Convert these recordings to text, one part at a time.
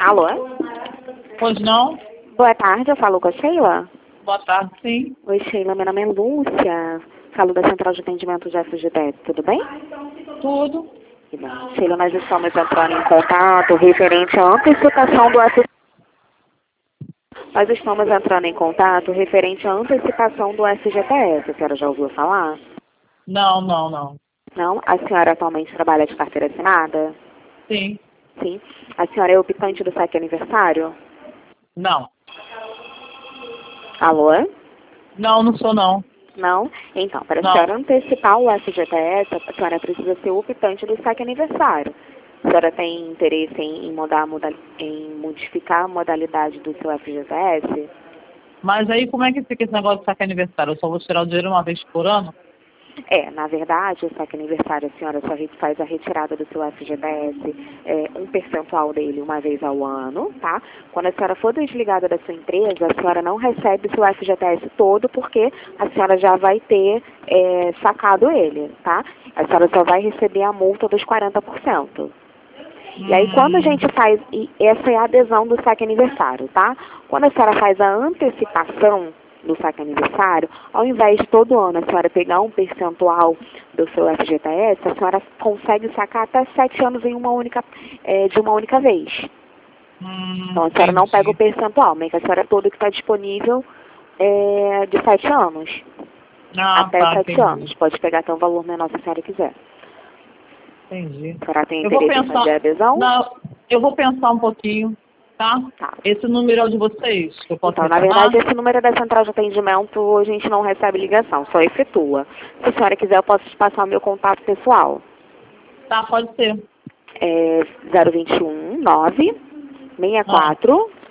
Alô? Pois não? Boa tarde, eu falo com a Sheila? Boa tarde, sim. Oi, Sheila, meu nome é Lúcia. Falo da Central de Atendimento de FGTS, tudo bem? Tudo. Que bom. Sheila, nós estamos entrando em contato referente à antecipação do FGTS. Nós estamos entrando em contato referente à antecipação do FGTS. A senhora já ouviu falar? Não, não, não. Não? A senhora atualmente trabalha de carteira assinada? Sim. Sim. A senhora é optante do saque aniversário? Não. Alô? Não, não sou não. Não? Então, para a Não. senhora antecipar o FGTS, a senhora precisa ser optante do saque aniversário. A senhora tem interesse em modificar a modalidade do seu FGTS? Mas aí como é que fica esse negócio de saque aniversário? Eu só vou tirar o dinheiro uma vez por ano? Na verdade, o saque aniversário, a senhora só faz a retirada do seu FGTS, um percentual dele uma vez ao ano, tá? Quando a senhora for desligada da sua empresa, a senhora não recebe o seu FGTS todo, porque a senhora já vai ter sacado ele, tá? A senhora só vai receber a multa dos 40%. E aí, quando a gente faz, e essa é a adesão do saque aniversário, tá? Quando a senhora faz a antecipação do saque aniversário, ao invés de todo ano a senhora pegar um percentual do seu FGTS, a senhora consegue sacar até 7 anos em de uma única vez. Então, a senhora não pega o percentual, mas a senhora toda que está disponível de 7 anos. Até 7 anos. Pode pegar até um valor menor se a senhora quiser. Entendi. A senhora tem interesse em fazer a adesão? Não, eu vou pensar um pouquinho, tá? Esse número é o de vocês? Que eu posso então, na verdade, esse número é da Central de Atendimento, a gente não recebe ligação, só efetua. Se a senhora quiser, eu posso te passar o meu contato pessoal. Tá, pode ser. 021 964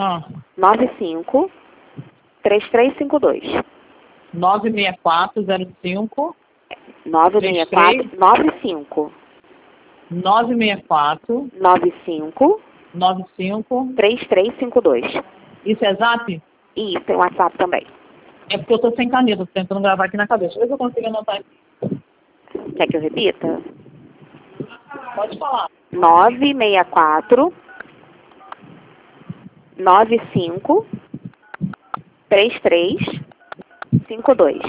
95 3352. 964 05 964 95 964 95 95 3352. Isso é Zap? Isso, tem WhatsApp também. É porque eu tô sem caneta, tô tentando gravar aqui na cabeça. Deixa eu ver se eu consigo anotar aqui. Quer que eu repita? Pode falar. 964 95 3352.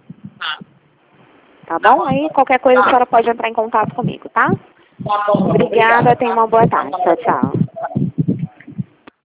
Tá bom? Aí qualquer coisa a senhora pode entrar em contato comigo, tá? Tá bom. Obrigada, tenha uma boa tarde. Tchau, tchau.